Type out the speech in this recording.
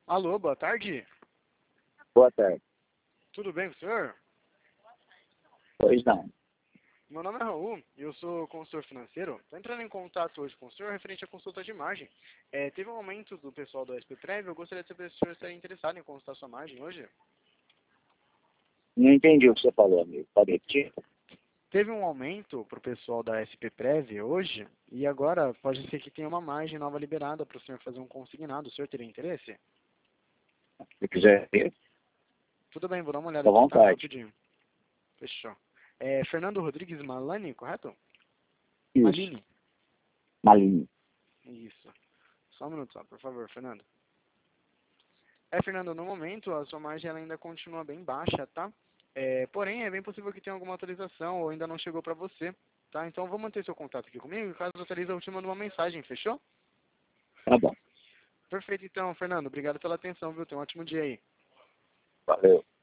Alô, boa tarde. Boa tarde. Tudo bem com o senhor? Pois não. Meu nome é Raul e eu sou consultor financeiro. Estou entrando em contato hoje com o senhor referente à consulta de imagem. Teve um aumento do pessoal do SP Prévio. Eu gostaria de saber se o senhor estaria interessado em consultar sua imagem hoje. Não entendi o que você falou, amigo. Pode repetir? Teve um aumento para o pessoal da SP Prévia hoje e agora pode ser que tenha uma margem nova liberada para o senhor fazer um consignado. O senhor teria interesse? Se quiser ter, Tudo bem, vou dar uma olhada fica à aqui, tá? vontade. Rapidinho. Fechou. Fernando Rodrigues Malani, correto? Isso. Malini. Malinho. Isso. Só um minuto só, por favor, Fernando. Fernando, no momento a sua margem ela ainda continua bem baixa, tá? Porém, é bem possível que tenha alguma atualização ou ainda não chegou para você, tá? Então, eu vou manter seu contato aqui comigo e caso atualize, eu te mando uma mensagem, fechou? Tá bom. Perfeito, então, Fernando. Obrigado pela atenção, viu? Tenha um ótimo dia aí. Valeu.